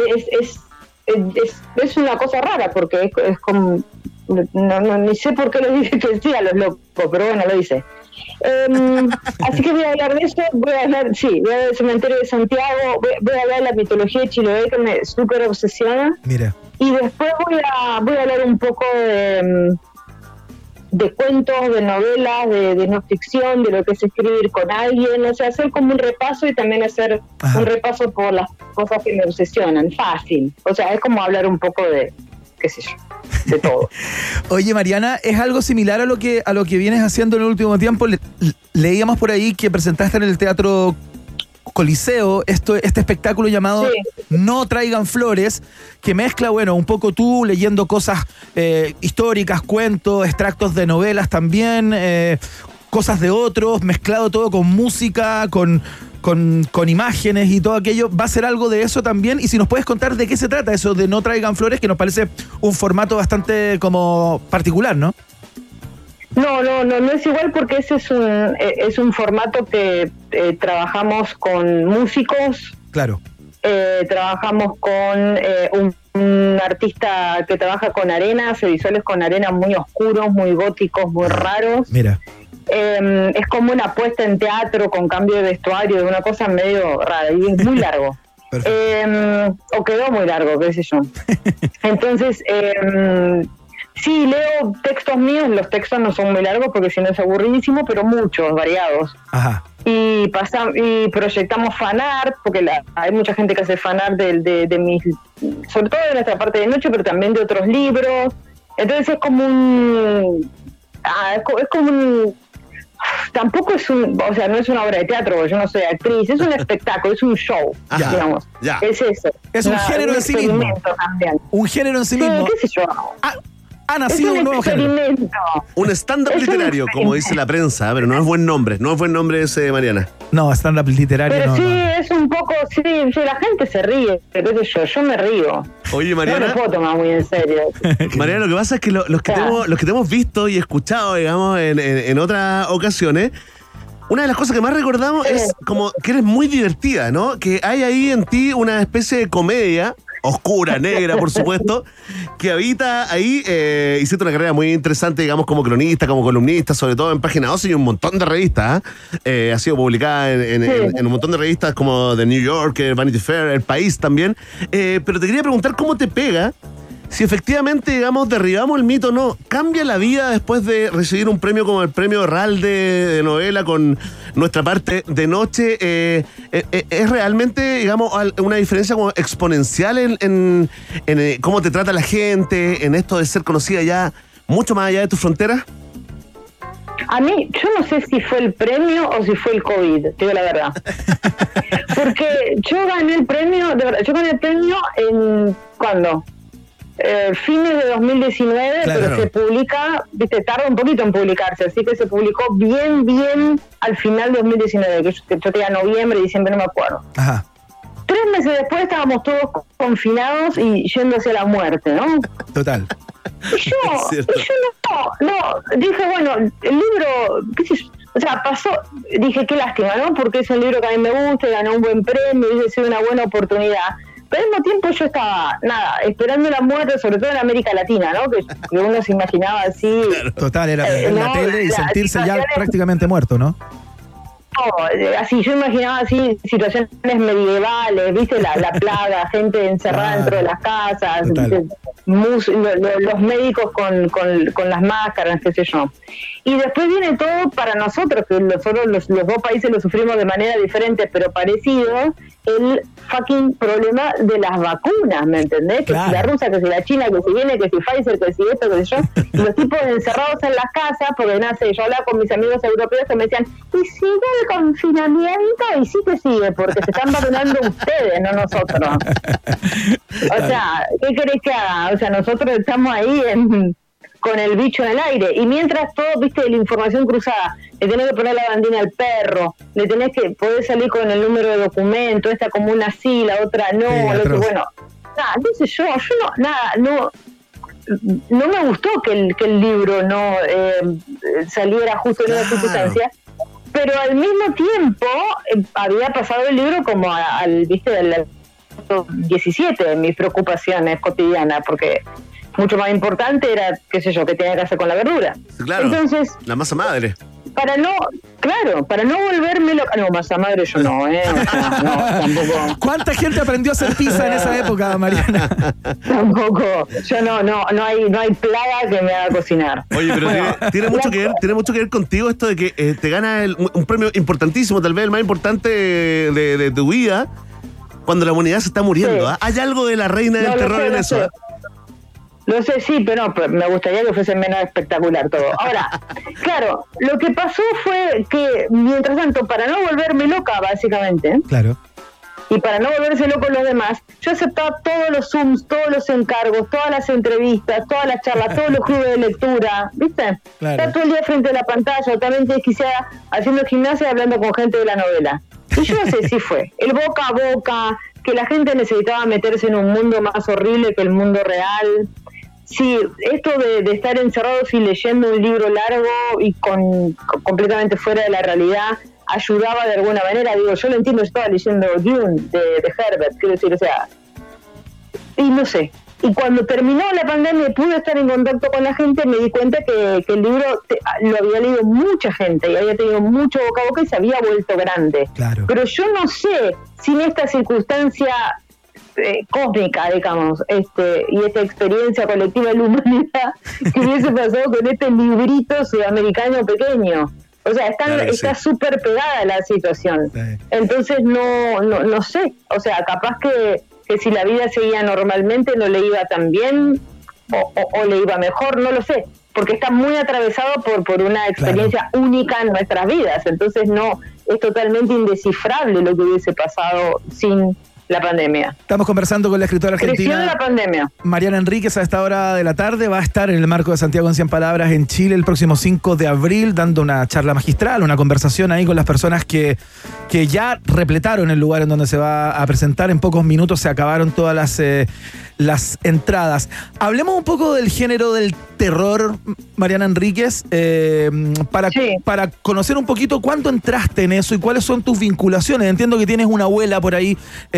es una cosa rara, porque es como... No, ni sé por qué lo dije que sí a los locos, pero bueno, lo hice. Así que voy a hablar de eso, voy a hablar del cementerio de Santiago, voy a hablar de la mitología de Chiloé, que me súper obsesiona. Mira. Y después voy a hablar un poco de cuentos, de novelas, de no ficción, de lo que es escribir con alguien, o sea, hacer como un repaso y también hacer un repaso por las cosas que me obsesionan, fácil. O sea, es como hablar un poco de, qué sé yo, de todo. Oye, Mariana, ¿es algo similar a lo que vienes haciendo en el último tiempo? Leíamos por ahí que presentaste en el Teatro Coliseo este espectáculo llamado No Traigan Flores, que mezcla, bueno, un poco tú leyendo cosas históricas, cuentos, extractos de novelas también, cosas de otros, mezclado todo con música, con imágenes y todo aquello. ¿Va a ser algo de eso también? Y si nos puedes contar de qué se trata eso de No Traigan Flores, que nos parece un formato bastante como particular, ¿no? No es igual, porque ese es un formato que trabajamos con músicos. Claro. Trabajamos con un artista que trabaja con arena, hace visuales con arena muy oscuros, muy góticos, muy raros. Mira. Es como una puesta en teatro con cambio de vestuario, de una cosa medio rara, y es muy largo. O quedó muy largo, qué sé yo. Entonces, sí, leo textos míos, los textos no son muy largos porque si no es aburridísimo, pero muchos, variados. Ajá. Y proyectamos fanart, porque hay mucha gente que hace fanart de mis, sobre todo de Nuestra Parte de Noche, pero también de otros libros. Entonces es como tampoco es o sea, no es una obra de teatro, porque yo no soy actriz, es un espectáculo, es un show, digamos. Ya. Es eso. Es un género en sí mismo. También. Un género en sí mismo. ¿Qué sé yo? Ha nacido un nuevo género. Un stand-up literario, como dice la prensa, pero no es buen nombre ese, Mariana. No, stand-up literario pero no. Sí, es un poco, sí, la gente se ríe, pero qué sé yo me río. Oye, Mariana. No lo puedo tomar muy en serio. Mariana, lo que pasa es que los que te hemos visto y escuchado, digamos, en otras ocasiones, una de las cosas que más recordamos es como que eres muy divertida, ¿no? Que hay ahí en ti una especie de comedia oscura, negra, por supuesto, que habita ahí. Hiciste una carrera muy interesante, digamos, como cronista, como columnista, sobre todo en Página 12 y un montón de revistas. Ha sido publicada en un montón de revistas como The New Yorker, Vanity Fair, El País también. Pero te quería preguntar cómo te pega, si efectivamente, digamos, derribamos el mito o no. ¿Cambia la vida después de recibir un premio como el premio Ralde de novela con Nuestra Parte de Noche? ¿Es realmente, digamos, una diferencia como exponencial en cómo te trata la gente, en esto de ser conocida ya mucho más allá de tus fronteras? A mí, yo no sé si fue el premio o si fue el COVID, te digo la verdad. Porque yo gané el premio, de verdad, en... ¿cuándo? Fines de 2019, claro. Pero se publica, viste, tarda un poquito en publicarse, así que se publicó bien al final de 2019, que yo tenía noviembre, diciembre, no me acuerdo. Ajá. 3 meses después estábamos todos confinados y yendo hacia la muerte, ¿no? Total. Y yo no, dije, bueno, el libro, qué sé yo, o sea, pasó, dije, qué lástima, ¿no? Porque es un libro que a mí me gusta, ganó un buen premio, hubiese sido una buena oportunidad. Pero al mismo tiempo yo estaba, esperando la muerte, sobre todo en América Latina, ¿no? Que uno se imaginaba así. Total, era ver la tele y sentirse ya prácticamente muerto, ¿no? No, así, yo imaginaba así situaciones medievales, ¿viste? La plaga, gente encerrada dentro de las casas, los médicos con las máscaras, qué sé yo. Y después viene todo para nosotros, que nosotros los dos países lo sufrimos de manera diferente, pero parecido, el fucking problema de las vacunas, ¿me entendés? Que si la rusa, que si la china, que si viene, que si Pfizer, que si esto, que si yo, y los tipos encerrados en las casas, porque yo hablaba con mis amigos europeos que me decían, y sigue el confinamiento, y sí que sigue, porque se están vacunando ustedes, no nosotros. O sea, ¿qué querés que haga? O sea, nosotros estamos ahí con el bicho en el aire, y mientras todo, viste, la información cruzada, le tenés que poner la bandina al perro, le tenés que poder salir con el número de documento, esta como una sí, la otra no, bueno, entonces yo no me gustó que el libro no saliera justo en esa circunstancia, pero al mismo tiempo había pasado el libro como al 17 de mis preocupaciones cotidianas, porque mucho más importante era, qué sé yo, qué tenía que hacer con la verdura. Claro, entonces, la masa madre. Para no volverme loca. No, masa madre yo no, tampoco. ¿Cuánta gente aprendió a hacer pizza en esa época, Mariana? Tampoco, yo no hay plaga que me haga cocinar. Oye, pero tiene mucho que ver contigo esto de que te gana un premio importantísimo, tal vez el más importante de tu vida, cuando la humanidad se está muriendo. Sí. ¿Hay algo de la reina del terror en eso? Lo sé, sí, pero no, me gustaría que fuese menos espectacular todo. Ahora, claro, lo que pasó fue que, mientras tanto, para no volverme loca, básicamente, claro, y para no volverse loco los demás, yo aceptaba todos los Zooms, todos los encargos, todas las entrevistas, todas las charlas, todos los clubes de lectura, ¿viste? Claro. Estar todo el día frente a la pantalla, totalmente desquiciada, haciendo gimnasia y hablando con gente de la novela. Y yo no sé si fue el boca a boca, que la gente necesitaba meterse en un mundo más horrible que el mundo real. Sí, esto de estar encerrados y leyendo un libro largo y completamente fuera de la realidad ayudaba de alguna manera. Digo, yo lo entiendo, yo estaba leyendo Dune de Herbert, quiero decir, o sea, y no sé. Y cuando terminó la pandemia y pude estar en contacto con la gente, me di cuenta que el libro lo había leído mucha gente y había tenido mucho boca a boca y se había vuelto grande. Claro. Pero yo no sé si en esta circunstancia cósmica, digamos, y esta experiencia colectiva de la humanidad que hubiese pasado con este librito sudamericano pequeño. O sea, está súper pegada la situación. Sí. Entonces no sé, o sea, capaz que si la vida seguía normalmente no le iba tan bien o le iba mejor, no lo sé, porque está muy atravesado por una experiencia única en nuestras vidas. Entonces no, es totalmente indescifrable lo que hubiese pasado sin la pandemia. Estamos conversando con la escritora argentina la pandemia. Mariana Enríquez a esta hora de la tarde. Va a estar en el marco de Santiago en 100 Palabras en Chile el próximo 5 de abril dando una charla magistral, una conversación ahí con las personas que ya repletaron el lugar en donde se va a presentar. En pocos minutos se acabaron todas las entradas. Hablemos un poco del género del terror, Mariana Enríquez, para conocer un poquito cuánto entraste en eso y cuáles son tus vinculaciones. Entiendo que tienes una abuela por ahí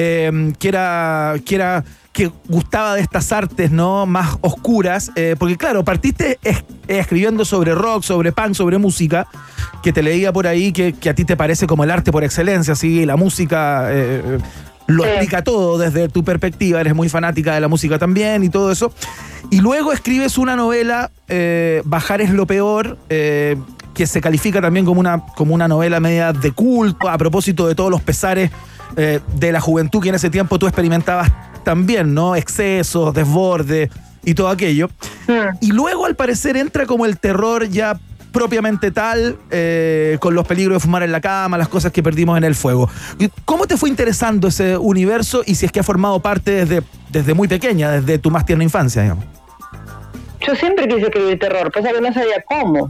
que gustaba de estas artes, ¿no?, más oscuras, porque claro, partiste escribiendo sobre rock, sobre punk, sobre música, que te leía por ahí que a ti te parece como el arte por excelencia, ¿sí? La música lo explica todo desde tu perspectiva, eres muy fanática de la música también y todo eso, y luego escribes una novela, Bajar es lo peor, que se califica también como una novela media de culto, a propósito de todos los pesares de la juventud que en ese tiempo tú experimentabas también, ¿no? Excesos, desborde y todo aquello. Y luego, al parecer, entra como el terror ya propiamente tal, con los peligros de fumar en la cama, las cosas que perdimos en el fuego. ¿Cómo te fue interesando ese universo y si es que ha formado parte desde muy pequeña, desde tu más tierna infancia, digamos? Yo siempre quise escribir terror, pasa que no sabía cómo.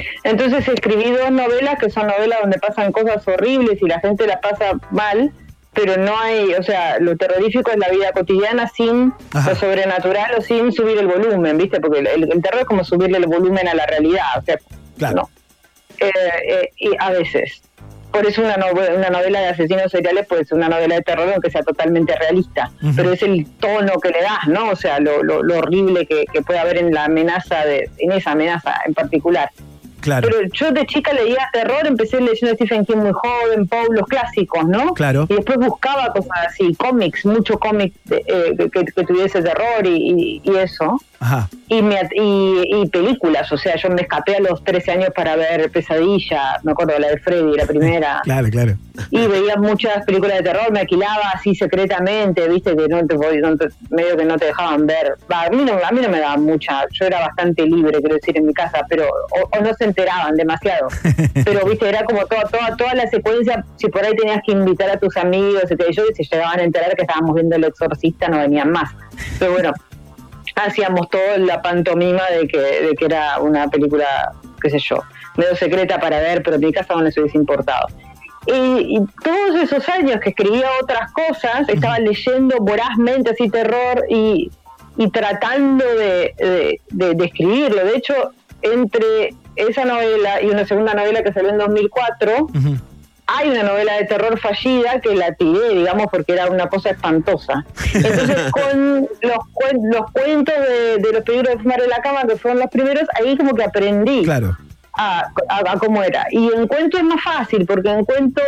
Entonces escribí 2 novelas que son novelas donde pasan cosas horribles y la gente las pasa mal, pero no hay, o sea, lo terrorífico es la vida cotidiana sin lo sobrenatural o sin subir el volumen, ¿viste? Porque el terror es como subirle el volumen a la realidad, o sea, no. Y a veces. Por eso una novela de asesinos seriales puede ser una novela de terror aunque sea totalmente realista, pero es el tono que le das, ¿no? O sea, lo horrible que puede haber en la amenaza, en esa amenaza en particular. Claro. Pero yo de chica leía terror, empecé leyendo Stephen King muy joven, Poe, los clásicos, ¿no? Claro. Y después buscaba cosas así, cómics, mucho cómics que tuviese terror y eso. Ajá. Y películas, o sea, yo me escapé a los 13 años para ver Pesadilla, me acuerdo la de Freddy, la primera. Claro. Y veía muchas películas de terror, me alquilaba así secretamente, viste, que medio que no te dejaban ver. A mí no me daban mucha, yo era bastante libre, quiero decir, en mi casa, pero o no se enteraban demasiado. Pero, viste, era como toda la secuencia, si por ahí tenías que invitar a tus amigos, y si llegaban a enterar que estábamos viendo El Exorcista, no venían más. Pero bueno, hacíamos todo la pantomima de que era una película, qué sé yo, medio secreta para ver, pero en mi casa no les hubiese importado. Y todos esos años que escribía otras cosas, estaba leyendo vorazmente así terror y tratando de escribirlo. De hecho, entre esa novela y una segunda novela que salió en 2004, hay una novela de terror fallida que la tiré, digamos, porque era una cosa espantosa. Entonces, con los cuentos de los peligros de fumar en la cama, que fueron los primeros, ahí como que aprendí a cómo era. Y en cuento es más fácil, porque en cuento,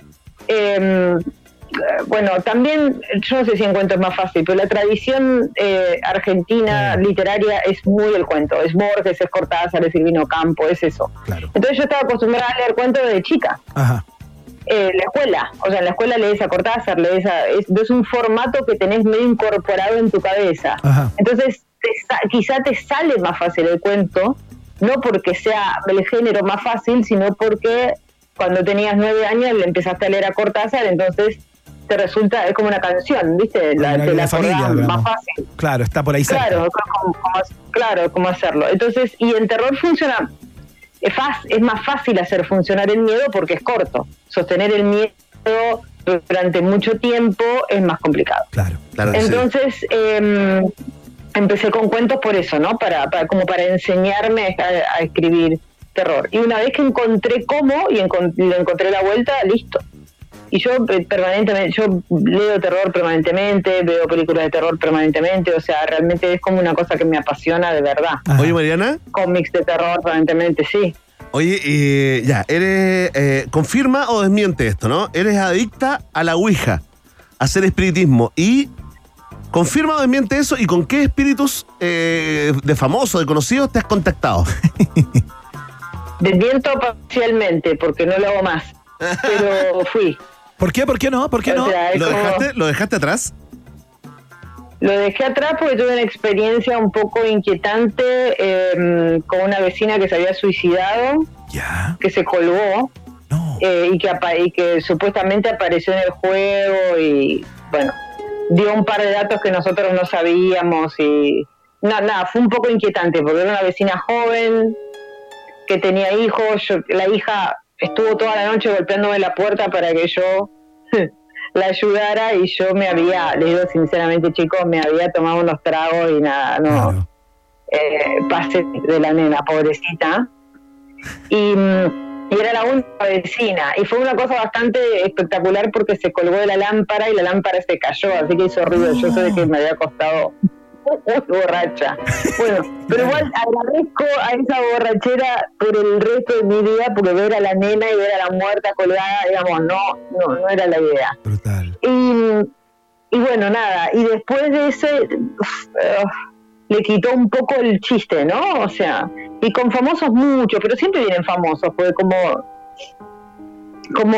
bueno, también, yo no sé si en cuento es más fácil, pero la tradición argentina literaria es muy el cuento. Es Borges, es Cortázar, es Silvino Campo, es eso. Claro. Entonces yo estaba acostumbrada a leer cuentos desde chica. Ajá. La escuela, o sea, en la escuela lees a Cortázar, es un formato que tenés medio incorporado en tu cabeza. Ajá. Entonces, quizá te sale más fácil el cuento, no porque sea el género más fácil, sino porque cuando tenías 9 años le empezaste a leer a Cortázar, entonces te resulta, es como una canción, ¿viste? Te la familia, más fácil. Claro, está por ahí cerca. Claro, cómo hacerlo. Entonces, y en terror funciona. Es más fácil hacer funcionar el miedo porque es corto. Sostener el miedo durante mucho tiempo es más complicado. Claro. Entonces, empecé con cuentos por eso, ¿no? Como para enseñarme a escribir terror. Y una vez que encontré cómo y le encontré la vuelta, listo. Y yo leo terror permanentemente, veo películas de terror permanentemente, o sea, realmente es como una cosa que me apasiona de verdad. Ajá. Oye, Mariana. Cómics de terror permanentemente, sí. Oye, eres, confirma o desmiente esto, ¿no? Eres adicta a la Ouija, a hacer espiritismo, y confirma o desmiente eso, y con qué espíritus de famosos, de conocidos te has contactado. Desmiento parcialmente, porque no lo hago más, pero fui. ¿Por qué? ¿Por qué no? ¿Por qué no? sea, ¿Lo dejaste atrás? Lo dejé atrás porque tuve una experiencia un poco inquietante con una vecina que se había suicidado, que se colgó, y que supuestamente apareció en el juego y, bueno, dio un par de datos que nosotros no sabíamos y... Nada, fue un poco inquietante porque era una vecina joven que tenía hijos, la hija... Estuvo toda la noche golpeándome la puerta para que yo la ayudara y yo les digo sinceramente, chicos, me había tomado unos tragos y nada, no, pasé de la nena, pobrecita. Y era la única vecina. Y fue una cosa bastante espectacular porque se colgó de la lámpara y la lámpara se cayó, así que hizo ruido. Yo sé que me había costado borracha. Bueno, pero igual agradezco a esa borrachera por el resto de mi vida, porque ver a la nena y ver a la muerta colgada, digamos, no era la idea. Brutal. Y bueno, nada, y después de ese le quitó un poco el chiste, ¿no? O sea, y con famosos mucho, pero siempre vienen famosos, porque como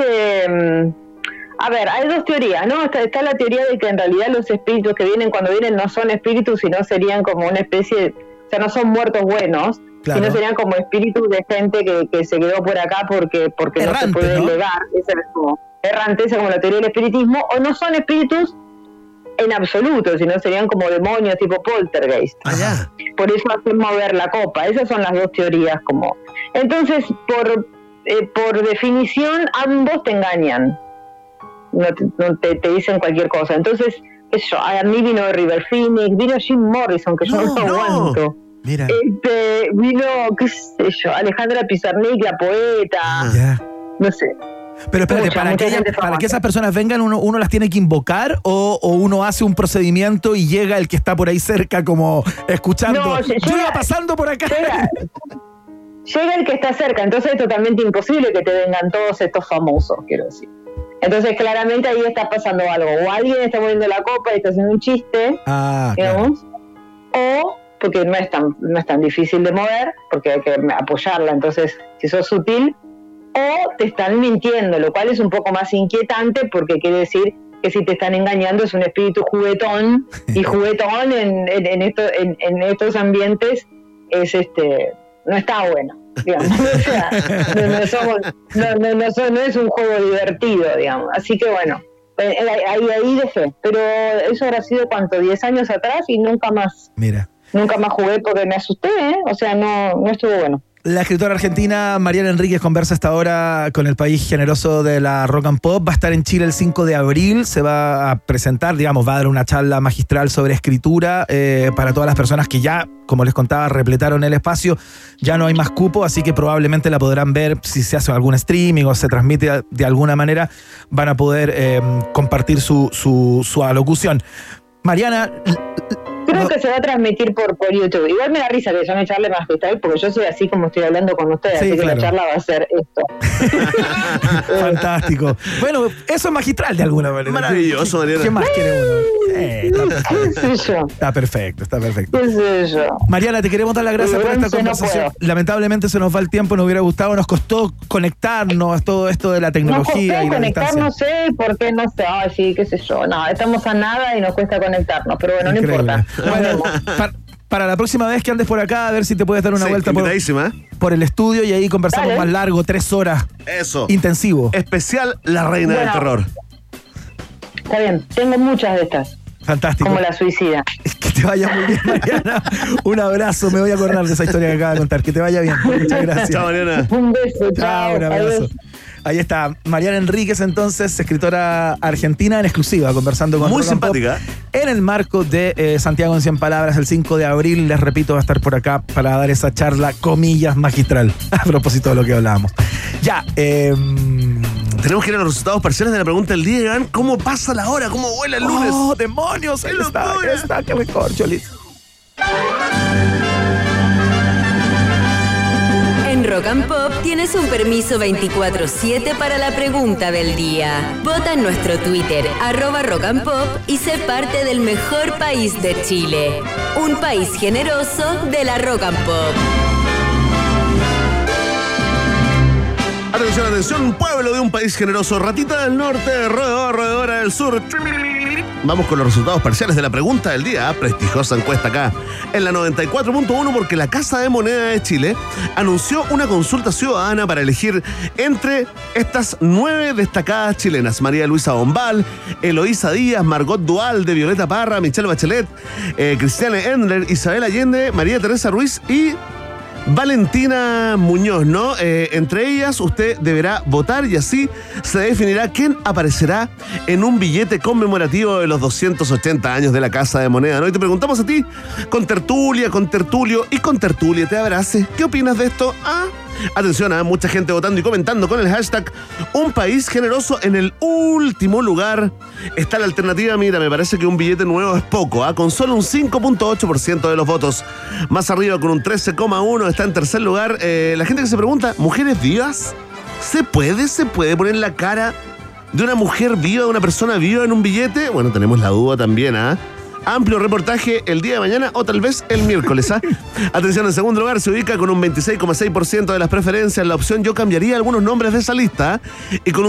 a ver, hay dos teorías, ¿no? Está la teoría de que en realidad los espíritus que vienen, cuando vienen, no son espíritus, sino serían como una especie, o sea, no son muertos buenos, sino serían como espíritus de gente que se quedó por acá porque errante, no se puede elevar. Esa es como errante, esa es como la teoría del espiritismo, o no son espíritus en absoluto, sino serían como demonios tipo poltergeist. Por eso hacen mover la copa. Esas son las dos teorías como. Entonces, por definición, ambos te engañan. no te dicen cualquier cosa. Entonces, qué sé yo, a mí vino River Phoenix, vino Jim Morrison, que yo no aguanto. Mira. Vino, qué sé yo, Alejandra Pizarnik, la poeta, no sé. Pero espérate, para que esas personas vengan, uno las tiene que invocar o uno hace un procedimiento y llega el que está por ahí cerca como escuchando. No, yo iba pasando por acá. Llega el que está cerca, entonces es totalmente imposible que te vengan todos estos famosos, quiero decir. Entonces claramente ahí está pasando algo. O alguien está moviendo la copa y está haciendo un chiste, digamos, o porque no es tan difícil de mover, porque hay que apoyarla, entonces si sos sutil, o te están mintiendo, lo cual es un poco más inquietante porque quiere decir que si te están engañando es un espíritu juguetón, y juguetón en estos ambientes es no está bueno, digamos. O sea, no es un juego divertido, digamos. Así que bueno, ahí dejé. Pero eso habrá sido, ¿cuánto? 10 años atrás y nunca más. Mira. Nunca más jugué porque me asusté, O sea, no estuvo bueno. La escritora argentina Mariana Enríquez conversa hasta ahora con el país generoso de la rock and pop. Va a estar en Chile el 5 de abril. Se va a presentar, digamos, va a dar una charla magistral sobre escritura para todas las personas que ya, como les contaba, repletaron el espacio. Ya no hay más cupo, así que probablemente la podrán ver si se hace algún streaming o se transmite de alguna manera. Van a poder compartir su alocución. Mariana... Creo que se va a transmitir por YouTube. Igual me da risa que yo me charle magistral, porque yo soy así como estoy hablando con ustedes, así que la charla va a ser esto. Fantástico. Bueno, eso es magistral de alguna manera. Maravilloso, Mariana. ¿Qué más quiere uno? ¿Qué sé yo? Está perfecto. ¿Qué sé yo? Mariana, te queremos dar las gracias por esta conversación. Lamentablemente se nos va el tiempo, nos hubiera gustado, nos costó conectarnos, todo esto de la tecnología y la distancia. No sé por qué, no sé, sí, qué sé yo. No, estamos a nada y nos cuesta conectarnos, pero bueno, increíble. No importa. Bueno, para la próxima vez que andes por acá, a ver si te puedes dar una vuelta por el estudio y ahí conversamos más largo, 3 horas. Eso. Intensivo. Especial La Reina del Terror. Está bien, tengo muchas de estas. Fantástico. Como La Suicida. Que te vaya muy bien, Mariana. Un abrazo, me voy a acordar de esa historia que acaba de contar. Que te vaya bien. Muchas gracias. Chao, Mariana. Un beso, chao. Un abrazo. Adiós. Ahí está, Mariana Enríquez, entonces, escritora argentina en exclusiva, conversando con muy Rock and simpática. Pop en el marco de Santiago en 100 Palabras, el 5 de abril. Les repito, va a estar por acá para dar esa charla, comillas, magistral, a propósito de lo que hablábamos. Ya, tenemos que ir a los resultados parciales de la pregunta del día, Iván. ¿Cómo pasa la hora? ¿Cómo vuela el lunes? ¡Oh, demonios! Ahí está, qué mejor, Cholito. En Rock and Pop tienes un permiso 24/7 para la pregunta del día. Vota en nuestro Twitter, @rockandpop, y sé parte del mejor país de Chile. Un país generoso de la Rock and Pop. Atención, atención, pueblo de un país generoso, ratita del norte, roedora del sur. Vamos con los resultados parciales de la pregunta del día. Prestigiosa encuesta acá en la 94.1, porque la Casa de Moneda de Chile anunció una consulta ciudadana para elegir entre estas 9 destacadas chilenas: María Luisa Bombal, Eloísa Díaz, Margot Duhalde, Violeta Parra, Michelle Bachelet, Cristiane Endler, Isabel Allende, María Teresa Ruiz y Valentina Muñoz, ¿no? Entre ellas usted deberá votar y así se definirá quién aparecerá en un billete conmemorativo de los 280 años de la Casa de Moneda, ¿no? Y te preguntamos a ti, con tertulia, con tertulio y con tertulia te abrace, ¿qué opinas de esto? Atención, mucha gente votando y comentando con el hashtag Un País Generoso. En el último lugar está la alternativa. Mira, me parece que un billete nuevo es poco, con solo un 5.8% de los votos. Más arriba, con un 13.1%, está en tercer lugar la gente que se pregunta, ¿mujeres vivas? ¿Se puede poner la cara de una mujer viva, de una persona viva en un billete? Bueno, tenemos la duda también, Amplio reportaje el día de mañana o tal vez el miércoles. Atención, en segundo lugar se ubica con un 26.6% de las preferencias la opción Yo cambiaría algunos nombres de esa lista y con un